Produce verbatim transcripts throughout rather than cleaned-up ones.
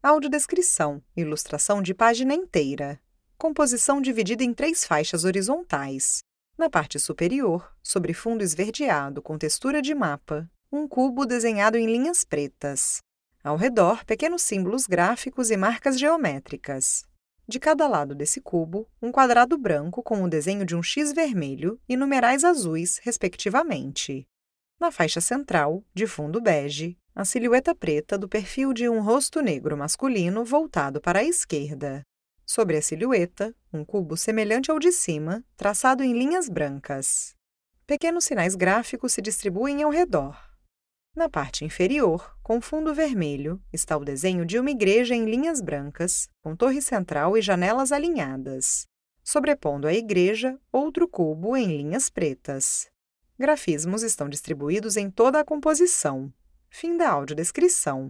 Audiodescrição, ilustração de página inteira. Composição dividida em três faixas horizontais. Na parte superior, sobre fundo esverdeado com textura de mapa, um cubo desenhado em linhas pretas. Ao redor, pequenos símbolos gráficos e marcas geométricas. De cada lado desse cubo, um quadrado branco com o desenho de um X vermelho e numerais azuis, respectivamente. Na faixa central, de fundo bege, a silhueta preta do perfil de um rosto negro masculino voltado para a esquerda. Sobre a silhueta, um cubo semelhante ao de cima, traçado em linhas brancas. Pequenos sinais gráficos se distribuem ao redor. Na parte inferior, com fundo vermelho, está o desenho de uma igreja em linhas brancas, com torre central e janelas alinhadas. Sobrepondo a igreja, outro cubo em linhas pretas. Grafismos estão distribuídos em toda a composição. Fim da audiodescrição.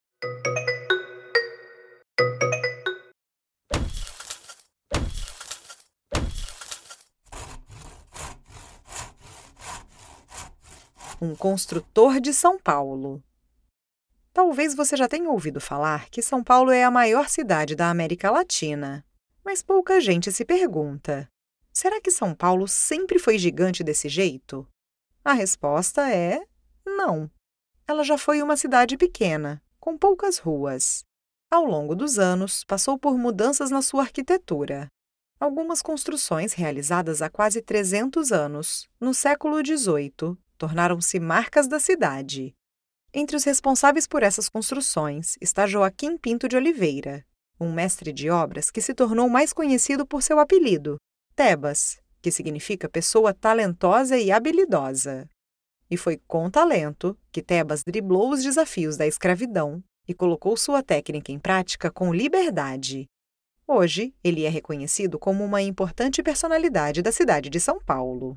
Um construtor de São Paulo. Talvez você já tenha ouvido falar que São Paulo é a maior cidade da América Latina. Mas pouca gente se pergunta: será que São Paulo sempre foi gigante desse jeito? A resposta é não. Ela já foi uma cidade pequena, com poucas ruas. Ao longo dos anos, passou por mudanças na sua arquitetura. Algumas construções realizadas há quase trezentos anos, no século dezoito, tornaram-se marcas da cidade. Entre os responsáveis por essas construções está Joaquim Pinto de Oliveira, um mestre de obras que se tornou mais conhecido por seu apelido, Tebas, que significa pessoa talentosa e habilidosa. E foi com talento que Tebas driblou os desafios da escravidão e colocou sua técnica em prática com liberdade. Hoje, ele é reconhecido como uma importante personalidade da cidade de São Paulo.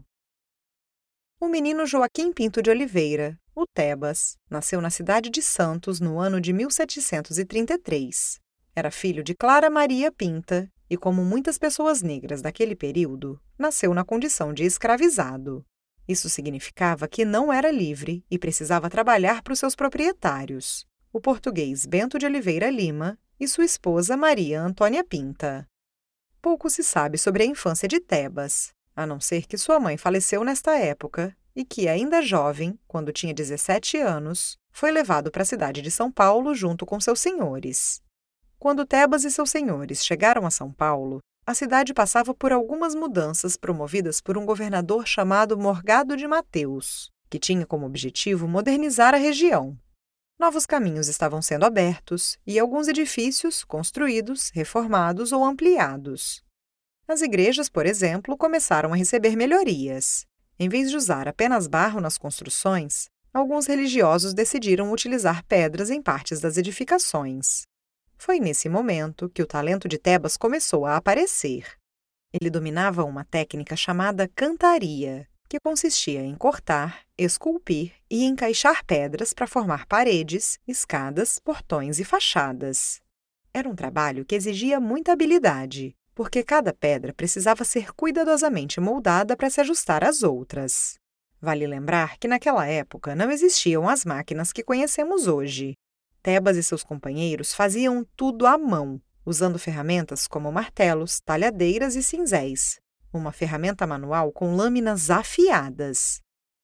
O menino Joaquim Pinto de Oliveira, o Tebas, nasceu na cidade de Santos no ano de mil setecentos e trinta e três. Era filho de Clara Maria Pinta e, como muitas pessoas negras daquele período, nasceu na condição de escravizado. Isso significava que não era livre e precisava trabalhar para os seus proprietários, o português Bento de Oliveira Lima e sua esposa Maria Antônia Pinta. Pouco se sabe sobre a infância de Tebas, a não ser que sua mãe faleceu nesta época e que, ainda jovem, quando tinha dezessete anos, foi levado para a cidade de São Paulo junto com seus senhores. Quando Tebas e seus senhores chegaram a São Paulo, a cidade passava por algumas mudanças promovidas por um governador chamado Morgado de Mateus, que tinha como objetivo modernizar a região. Novos caminhos estavam sendo abertos e alguns edifícios construídos, reformados ou ampliados. As igrejas, por exemplo, começaram a receber melhorias. Em vez de usar apenas barro nas construções, alguns religiosos decidiram utilizar pedras em partes das edificações. Foi nesse momento que o talento de Tebas começou a aparecer. Ele dominava uma técnica chamada cantaria, que consistia em cortar, esculpir e encaixar pedras para formar paredes, escadas, portões e fachadas. Era um trabalho que exigia muita habilidade, porque cada pedra precisava ser cuidadosamente moldada para se ajustar às outras. Vale lembrar que naquela época não existiam as máquinas que conhecemos hoje. Tebas e seus companheiros faziam tudo à mão, usando ferramentas como martelos, talhadeiras e cinzéis, uma ferramenta manual com lâminas afiadas.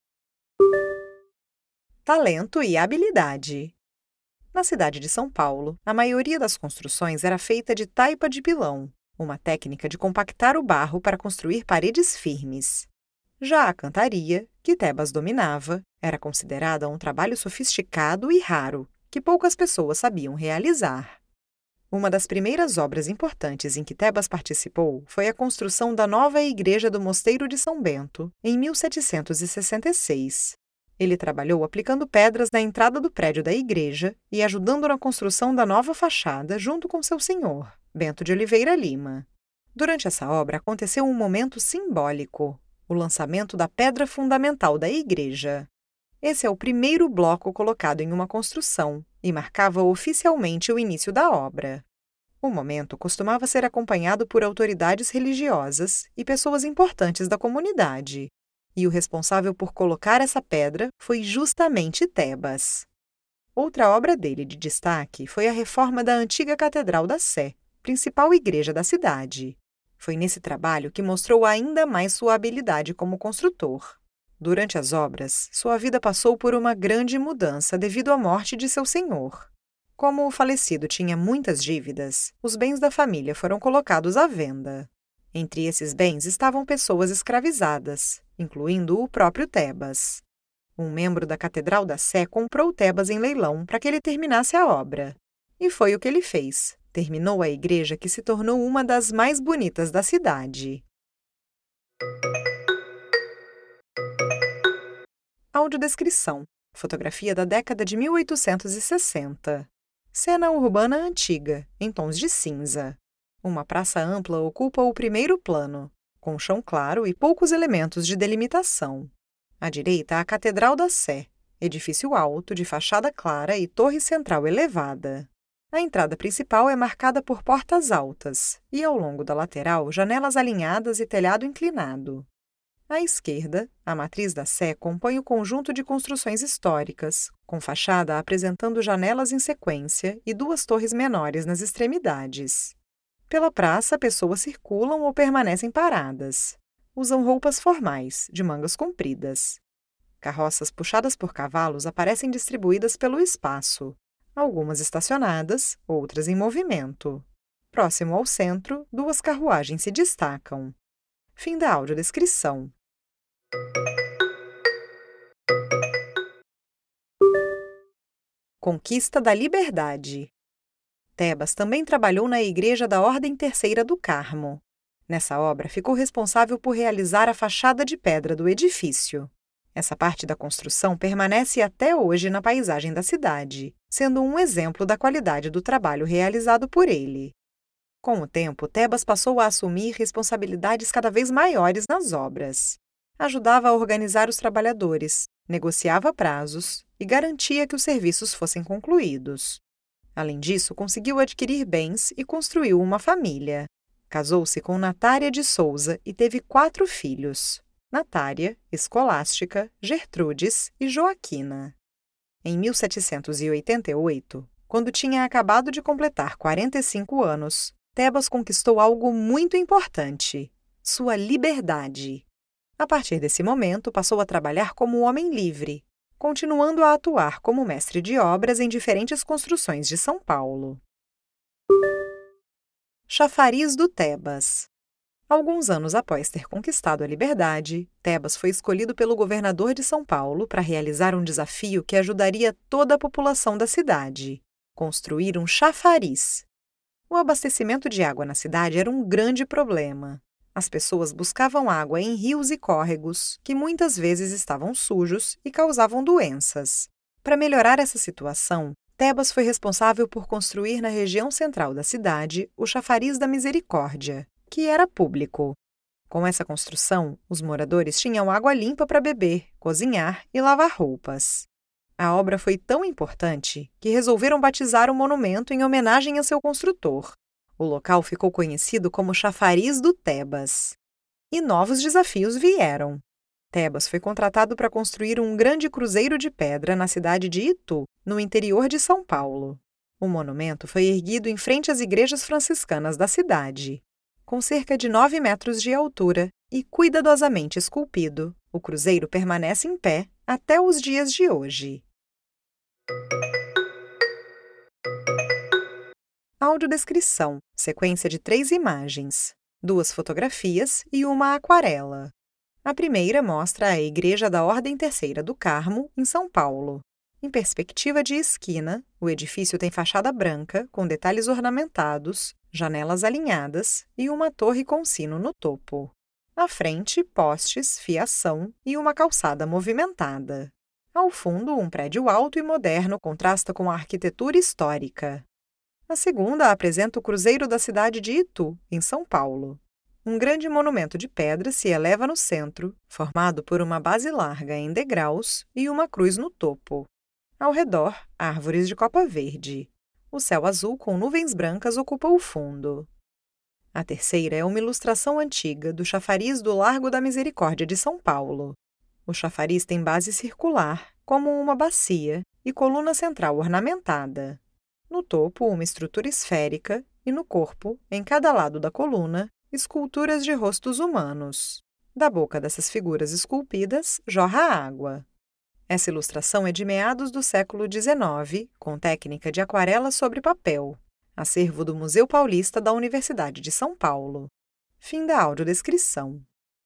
Talento e habilidade. Na cidade de São Paulo, a maioria das construções era feita de taipa de pilão, uma técnica de compactar o barro para construir paredes firmes. Já a cantaria, que Tebas dominava, era considerada um trabalho sofisticado e raro, que poucas pessoas sabiam realizar. Uma das primeiras obras importantes em que Tebas participou foi a construção da nova igreja do Mosteiro de São Bento, em mil setecentos e sessenta e seis. Ele trabalhou aplicando pedras na entrada do prédio da igreja e ajudando na construção da nova fachada junto com seu senhor, Bento de Oliveira Lima. Durante essa obra aconteceu um momento simbólico, o lançamento da pedra fundamental da igreja. Esse é o primeiro bloco colocado em uma construção e marcava oficialmente o início da obra. O momento costumava ser acompanhado por autoridades religiosas e pessoas importantes da comunidade, e o responsável por colocar essa pedra foi justamente Tebas. Outra obra dele de destaque foi a reforma da antiga Catedral da Sé, principal igreja da cidade. Foi nesse trabalho que mostrou ainda mais sua habilidade como construtor. Durante as obras, sua vida passou por uma grande mudança devido à morte de seu senhor. Como o falecido tinha muitas dívidas, os bens da família foram colocados à venda. Entre esses bens estavam pessoas escravizadas, incluindo o próprio Tebas. Um membro da Catedral da Sé comprou Tebas em leilão para que ele terminasse a obra. E foi o que ele fez. Terminou a igreja que se tornou uma das mais bonitas da cidade. Audiodescrição. Fotografia da década de mil oitocentos e sessenta. Cena urbana antiga, em tons de cinza. Uma praça ampla ocupa o primeiro plano, com chão claro e poucos elementos de delimitação. À direita, a Catedral da Sé, edifício alto, de fachada clara e torre central elevada. A entrada principal é marcada por portas altas e, ao longo da lateral, janelas alinhadas e telhado inclinado. À esquerda, a matriz da Sé compõe o conjunto de construções históricas, com fachada apresentando janelas em sequência e duas torres menores nas extremidades. Pela praça, pessoas circulam ou permanecem paradas. Usam roupas formais, de mangas compridas. Carroças puxadas por cavalos aparecem distribuídas pelo espaço, algumas estacionadas, outras em movimento. Próximo ao centro, duas carruagens se destacam. Fim da audiodescrição. Conquista da Liberdade. Tebas também trabalhou na Igreja da Ordem Terceira do Carmo. Nessa obra, ficou responsável por realizar a fachada de pedra do edifício. Essa parte da construção permanece até hoje na paisagem da cidade, sendo um exemplo da qualidade do trabalho realizado por ele. Com o tempo, Tebas passou a assumir responsabilidades cada vez maiores nas obras. Ajudava a organizar os trabalhadores, negociava prazos e garantia que os serviços fossem concluídos. Além disso, conseguiu adquirir bens e construiu uma família. Casou-se com Natária de Souza e teve quatro filhos: Natária, Escolástica, Gertrudes e Joaquina. Em mil setecentos e oitenta e oito, quando tinha acabado de completar quarenta e cinco anos, Tebas conquistou algo muito importante: sua liberdade. A partir desse momento, passou a trabalhar como homem livre, continuando a atuar como mestre de obras em diferentes construções de São Paulo. Chafariz do Tebas. Alguns anos após ter conquistado a liberdade, Tebas foi escolhido pelo governador de São Paulo para realizar um desafio que ajudaria toda a população da cidade: construir um chafariz. O abastecimento de água na cidade era um grande problema. As pessoas buscavam água em rios e córregos, que muitas vezes estavam sujos e causavam doenças. Para melhorar essa situação, Tebas foi responsável por construir na região central da cidade o Chafariz da Misericórdia, que era público. Com essa construção, os moradores tinham água limpa para beber, cozinhar e lavar roupas. A obra foi tão importante que resolveram batizar o monumento em homenagem a seu construtor. O local ficou conhecido como Chafariz do Tebas. E novos desafios vieram. Tebas foi contratado para construir um grande cruzeiro de pedra na cidade de Itu, no interior de São Paulo. O monumento foi erguido em frente às igrejas franciscanas da cidade. Com cerca de nove metros de altura e cuidadosamente esculpido, o cruzeiro permanece em pé até os dias de hoje. Audiodescrição. Sequência de três imagens, duas fotografias e uma aquarela. A primeira mostra a Igreja da Ordem Terceira do Carmo, em São Paulo. Em perspectiva de esquina, o edifício tem fachada branca, com detalhes ornamentados, janelas alinhadas e uma torre com sino no topo. À frente, postes, fiação e uma calçada movimentada. Ao fundo, um prédio alto e moderno contrasta com a arquitetura histórica. A segunda apresenta o Cruzeiro da cidade de Itu, em São Paulo. Um grande monumento de pedra se eleva no centro, formado por uma base larga em degraus e uma cruz no topo. Ao redor, árvores de copa verde. O céu azul com nuvens brancas ocupa o fundo. A terceira é uma ilustração antiga do chafariz do Largo da Misericórdia de São Paulo. O chafariz tem base circular, como uma bacia, e coluna central ornamentada. No topo, uma estrutura esférica e no corpo, em cada lado da coluna, esculturas de rostos humanos. Da boca dessas figuras esculpidas jorra água. Essa ilustração é de meados do século dezenove, com técnica de aquarela sobre papel. Acervo do Museu Paulista da Universidade de São Paulo. Fim da audiodescrição.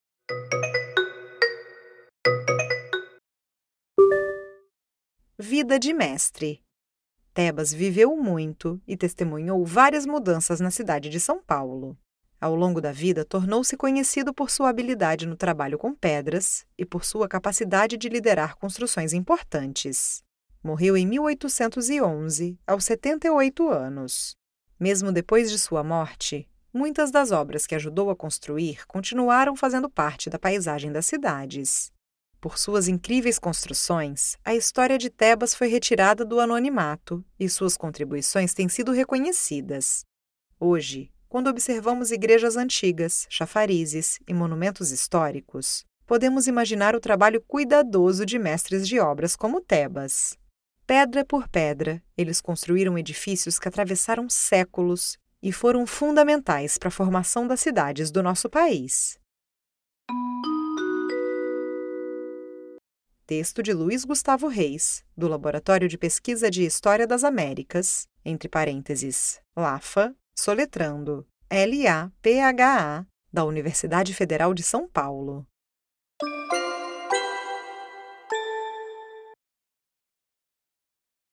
Vida de mestre. Tebas viveu muito e testemunhou várias mudanças na cidade de São Paulo. Ao longo da vida, tornou-se conhecido por sua habilidade no trabalho com pedras e por sua capacidade de liderar construções importantes. Morreu em mil oitocentos e onze, aos setenta e oito anos. Mesmo depois de sua morte, muitas das obras que ajudou a construir continuaram fazendo parte da paisagem das cidades. Por suas incríveis construções, a história de Tebas foi retirada do anonimato e suas contribuições têm sido reconhecidas. Hoje, quando observamos igrejas antigas, chafarizes e monumentos históricos, podemos imaginar o trabalho cuidadoso de mestres de obras como Tebas. Pedra por pedra, eles construíram edifícios que atravessaram séculos e foram fundamentais para a formação das cidades do nosso país. Texto de Luiz Gustavo Reis, do Laboratório de Pesquisa de História das Américas, entre parênteses, LAPHA, soletrando L A P H A, da Universidade Federal de São Paulo.